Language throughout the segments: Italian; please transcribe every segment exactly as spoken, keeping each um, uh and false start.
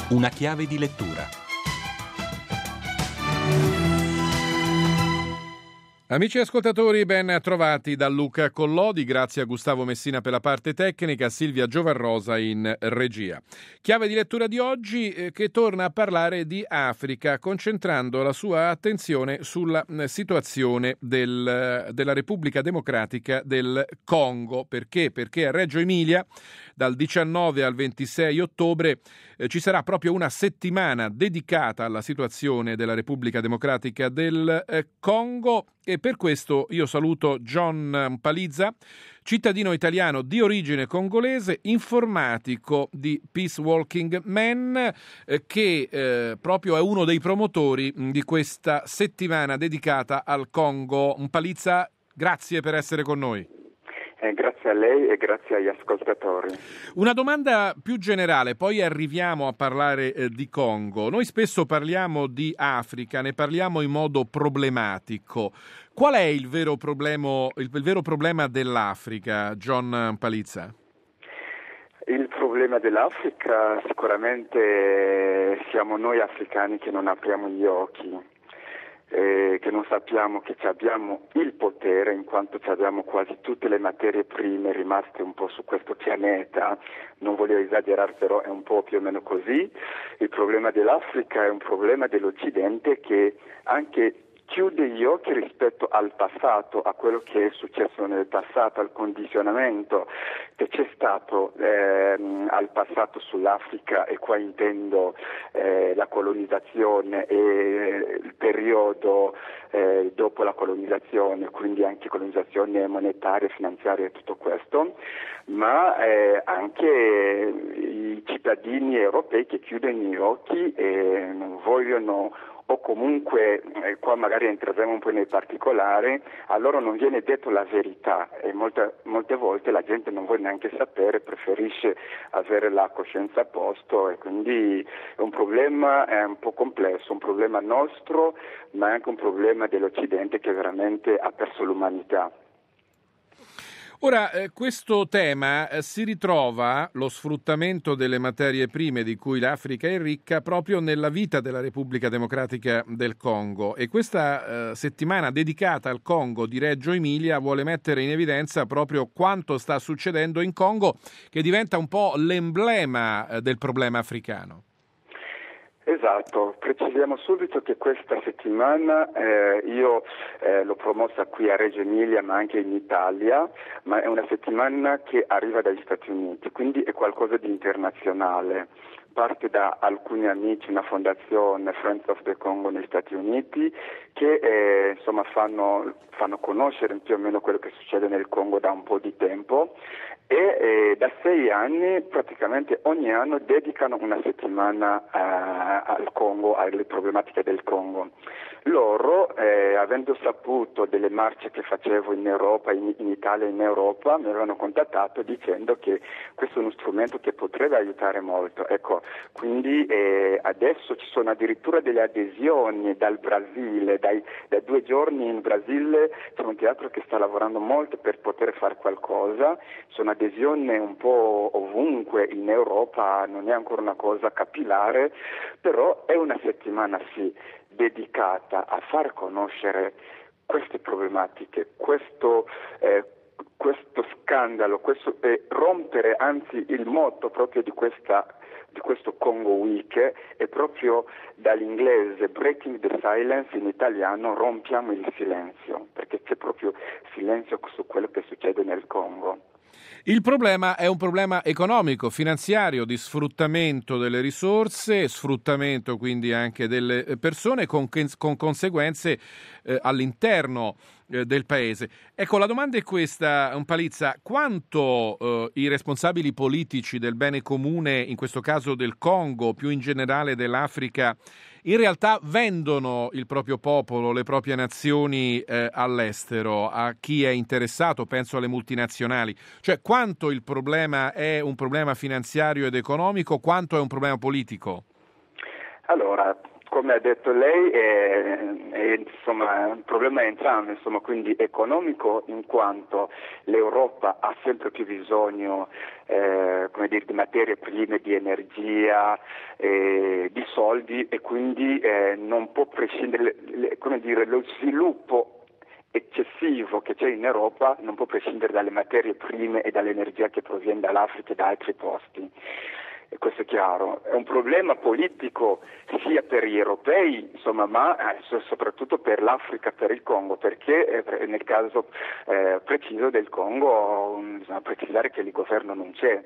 Una chiave di lettura. Amici ascoltatori, ben trovati da Luca Collodi, grazie a Gustavo Messina per la parte tecnica, a Silvia Giovarrosa in regia. Chiave di lettura di oggi eh, che torna a parlare di Africa, concentrando la sua attenzione sulla eh, situazione del, della Repubblica Democratica del Congo. Perché? Perché a Reggio Emilia, dal diciannove al ventisei ottobre, eh, ci sarà proprio una settimana dedicata alla situazione della Repubblica Democratica del eh, Congo. E per questo io saluto John Palizza, cittadino italiano di origine congolese, informatico di Peace Walking Man, eh, che eh, proprio è uno dei promotori mh, di questa settimana dedicata al Congo. Palizza, grazie per essere con noi. Eh, grazie a lei e grazie agli ascoltatori. Una domanda più generale, poi arriviamo a parlare eh, di Congo. Noi spesso parliamo di Africa, ne parliamo in modo problematico. Qual è il vero problema, il, il vero problema dell'Africa, John Palizza? Il problema dell'Africa sicuramente siamo noi africani che non apriamo gli occhi. Eh, che non sappiamo che abbiamo il potere in quanto abbiamo quasi tutte le materie prime rimaste un po' su questo pianeta. Non voglio esagerare, però è un po' più o meno così. Il problema dell'Africa è un problema dell'Occidente che anche chiude gli occhi rispetto al passato, a quello che è successo nel passato, al condizionamento che c'è stato eh, al passato sull'Africa, e qua intendo eh, la colonizzazione e il periodo eh, dopo la colonizzazione, quindi anche colonizzazione monetaria, finanziaria e tutto questo, ma eh, anche i cittadini europei che chiudono gli occhi e non vogliono, o comunque eh, qua magari entriamo un po' nei particolari, a loro non viene detto la verità e molte, molte volte la gente non vuole neanche sapere, preferisce avere la coscienza a posto, e quindi è un problema è un po' complesso, un problema nostro, ma è anche un problema dell'Occidente che veramente ha perso l'umanità. Ora, eh, questo tema eh, si ritrova, lo sfruttamento delle materie prime di cui l'Africa è ricca, proprio nella vita della Repubblica Democratica del Congo, e questa eh, settimana dedicata al Congo di Reggio Emilia vuole mettere in evidenza proprio quanto sta succedendo in Congo, che diventa un po' l'emblema eh, del problema africano. Esatto, precisiamo subito che questa settimana eh, io eh, l'ho promossa qui a Reggio Emilia ma anche in Italia, ma è una settimana che arriva dagli Stati Uniti, quindi è qualcosa di internazionale. Parte da alcuni amici, una fondazione, Friends of the Congo negli Stati Uniti, che eh, insomma fanno, fanno conoscere più o meno quello che succede nel Congo da un po' di tempo, e eh, da sei anni praticamente ogni anno dedicano una settimana eh, al Congo, alle problematiche del Congo. Loro, eh, avendo saputo delle marce che facevo in Europa, in, in Italia e in Europa, mi avevano contattato dicendo che questo è uno strumento che potrebbe aiutare molto. Ecco, quindi eh, adesso ci sono addirittura delle adesioni dal Brasile, dai, da due giorni in Brasile c'è un teatro che sta lavorando molto per poter fare qualcosa, sono adesioni un po' ovunque in Europa, non è ancora una cosa capillare, però è una settimana sì dedicata a far conoscere queste problematiche, questo, eh, questo scandalo, questo, eh, rompere anzi il motto proprio di questa di questo Congo Week è proprio dall'inglese breaking the silence, in italiano rompiamo il silenzio, perché c'è proprio silenzio su quello che succede nel Congo. Il problema è un problema economico, finanziario, di sfruttamento delle risorse, sfruttamento quindi anche delle persone, con, con conseguenze eh, all'interno eh, del paese. Ecco, la domanda è questa, Palizza: quanto eh, i responsabili politici del bene comune, in questo caso del Congo, più in generale dell'Africa, in realtà vendono il proprio popolo, le proprie nazioni eh, all'estero, a chi è interessato, penso alle multinazionali. Cioè, quanto il problema è un problema finanziario ed economico, quanto è un problema politico? Allora, come ha detto lei, è, è, insomma, un problema entrambi, insomma, quindi economico, in quanto l'Europa ha sempre più bisogno eh, come dire, di materie prime, di energia, eh, di soldi, e quindi eh, non può prescindere, le, come dire, lo sviluppo eccessivo che c'è in Europa non può prescindere dalle materie prime e dall'energia che proviene dall'Africa e da altri posti. E questo è chiaro, è un problema politico sia per gli europei, insomma, ma eh, soprattutto per l'Africa, per il Congo, perché eh, nel caso eh, preciso del Congo bisogna precisare che il governo non c'è,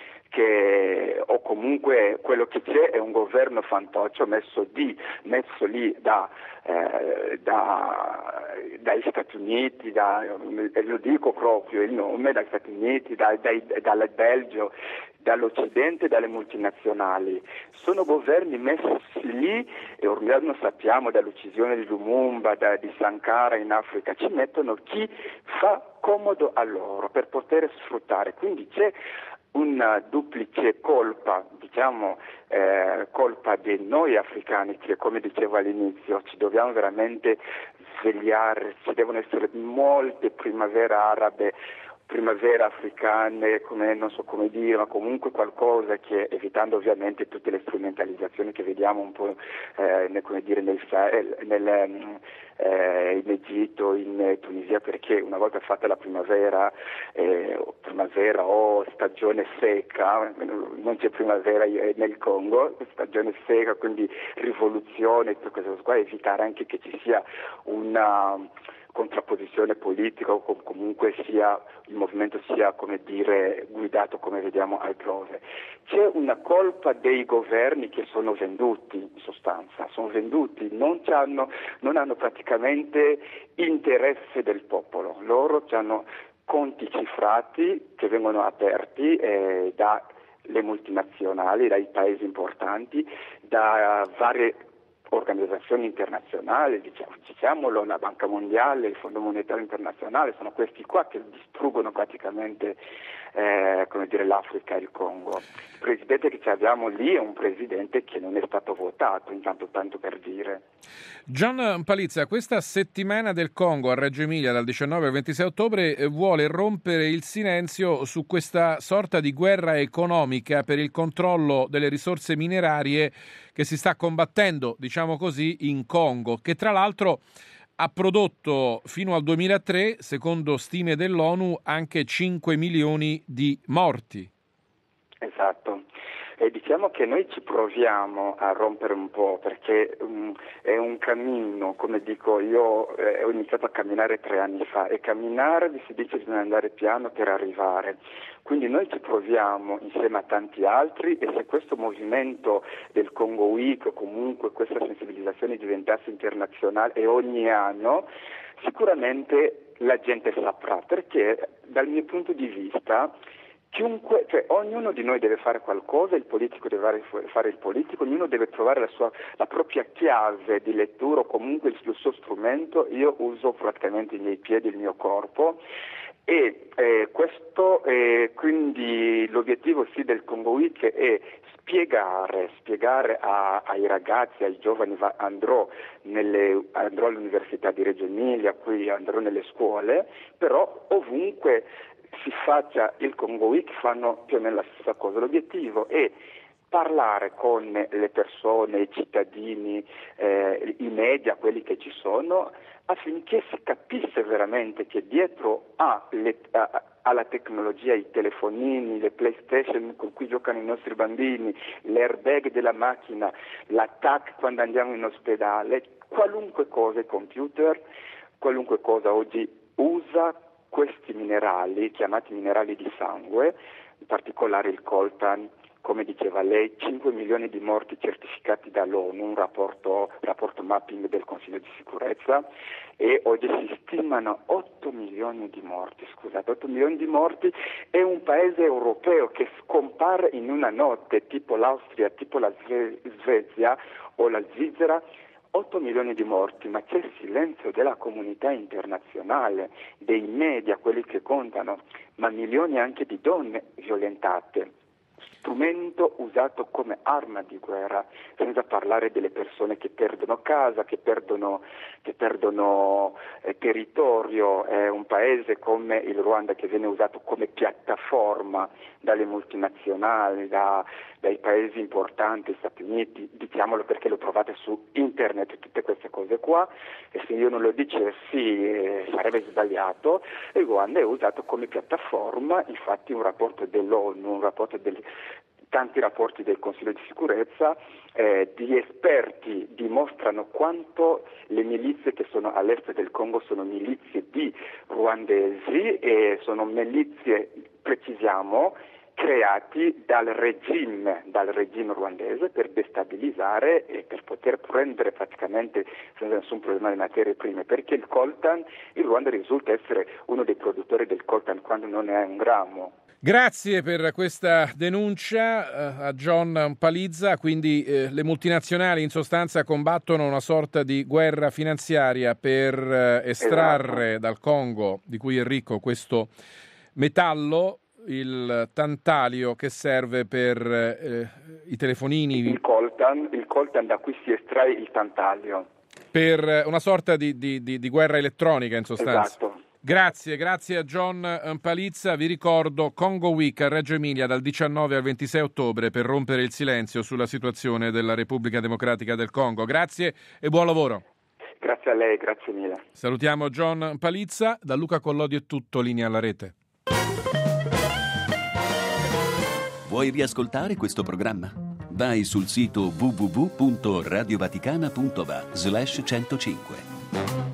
che o comunque quello che c'è è un governo fantoccio messo, di, messo lì da, eh, da, dagli Stati Uniti, da, eh, lo dico proprio il nome, dagli Stati Uniti, da, dai, dal Belgio, dall'Occidente e dalle multinazionali. Sono governi messi lì, e ormai lo sappiamo dall'uccisione di Lumumba, da, di Sankara in Africa, ci mettono chi fa comodo a loro per poter sfruttare. Quindi c'è una duplice colpa, diciamo eh, colpa di noi africani, che come dicevo all'inizio ci dobbiamo veramente svegliare, ci devono essere molte primavere arabe, primavera africane, come non so come dire, ma comunque qualcosa che, evitando ovviamente tutte le strumentalizzazioni che vediamo un po' eh, nel, come dire, nel, nel, eh, in Egitto, in Tunisia, perché una volta fatta la primavera, eh, primavera o stagione secca, non c'è primavera nel Congo, stagione secca, quindi rivoluzione, tutto questo qua, evitare anche che ci sia una contrapposizione politica o comunque sia il movimento sia, come dire, guidato come vediamo altrove. C'è una colpa dei governi che sono venduti, in sostanza, sono venduti, non hanno, non hanno praticamente interesse del popolo, loro hanno conti cifrati che vengono aperti eh, dalle multinazionali, dai paesi importanti, da varie organizzazioni internazionali, diciamo, diciamolo, la Banca Mondiale, il Fondo Monetario Internazionale, sono questi qua che distruggono praticamente eh, come dire, l'Africa e il Congo. Il presidente che abbiamo lì è un presidente che non è stato votato, intanto tanto per dire. John Palizza, questa settimana del Congo a Reggio Emilia dal diciannove al ventisei ottobre vuole rompere il silenzio su questa sorta di guerra economica per il controllo delle risorse minerarie che si sta combattendo, diciamo così, in Congo, che tra l'altro ha prodotto fino al duemilatré, secondo stime dell'ONU, anche cinque milioni di morti. Esatto. E diciamo che noi ci proviamo a rompere un po', perché um, è un cammino, come dico io, eh, ho iniziato a camminare tre anni fa, e camminare si dice bisogna andare piano per arrivare. Quindi noi ci proviamo insieme a tanti altri, e se questo movimento del Congo Week o comunque questa sensibilizzazione diventasse internazionale e ogni anno, sicuramente la gente saprà, perché dal mio punto di vista chiunque, cioè ognuno di noi deve fare qualcosa, il politico deve fare il politico, ognuno deve trovare la sua la propria chiave di lettura o comunque il suo, il suo strumento. Io uso praticamente i miei piedi, il mio corpo, e eh, questo eh, quindi l'obiettivo sì del Congo Week è spiegare, spiegare a, ai ragazzi, ai giovani, va, andrò, nelle, andrò all'Università di Reggio Emilia, qui andrò nelle scuole, però ovunque si faccia il Congo Week fanno più o meno la stessa cosa. L'obiettivo è parlare con le persone, i cittadini, eh, i media, quelli che ci sono, affinché si capisse veramente che dietro a le, a, alla tecnologia, i telefonini, le PlayStation con cui giocano i nostri bambini, l'airbag della macchina, l'attack quando andiamo in ospedale, qualunque cosa, i computer, qualunque cosa oggi usa questi minerali, chiamati minerali di sangue, in particolare il coltan, come diceva lei, cinque milioni di morti certificati dall'ONU, un rapporto, rapporto mapping del Consiglio di sicurezza, e oggi si stimano otto milioni di morti, scusate, otto milioni di morti, è un paese europeo che scompare in una notte, tipo l'Austria, tipo la Sve- Svezia o la Svizzera, otto milioni di morti, ma c'è il silenzio della comunità internazionale, dei media, quelli che contano, ma milioni anche di donne violentate. strumento usato come arma di guerra, senza parlare delle persone che perdono casa, che perdono, che perdono eh, territorio. È un paese come il Ruanda che viene usato come piattaforma dalle multinazionali, da, dai paesi importanti, Stati Uniti, diciamolo perché lo trovate su internet tutte queste cose qua, e se io non lo dicessi eh, sarebbe sbagliato. Il Ruanda è usato come piattaforma, infatti un rapporto dell'ONU, un rapporto del tanti rapporti del Consiglio di sicurezza eh, di esperti dimostrano quanto le milizie che sono all'est del Congo sono milizie di ruandesi e sono milizie, precisiamo, creati dal regime, dal regime ruandese per destabilizzare e per poter prendere praticamente senza nessun problema le materie prime, perché il coltan, il Ruanda risulta essere uno dei produttori del coltan quando non è un grammo. Grazie per questa denuncia a John Palizza. Quindi eh, le multinazionali in sostanza combattono una sorta di guerra finanziaria per eh, estrarre esatto. dal Congo, di cui è ricco questo metallo, il tantalio che serve per eh, i telefonini. Il coltan, il coltan da cui si estrae il tantalio. Per una sorta di, di, di, di guerra elettronica in sostanza. Esatto. Grazie, grazie a John Palizza. Vi ricordo Congo Week a Reggio Emilia dal diciannove al ventisei ottobre per rompere il silenzio sulla situazione della Repubblica Democratica del Congo. Grazie e buon lavoro. Grazie a lei, grazie mille. Salutiamo John Palizza. Da Luca Collodi è tutto, linea alla rete. Vuoi riascoltare questo programma? Vai sul sito w w w punto radiovaticana punto va slash centocinque.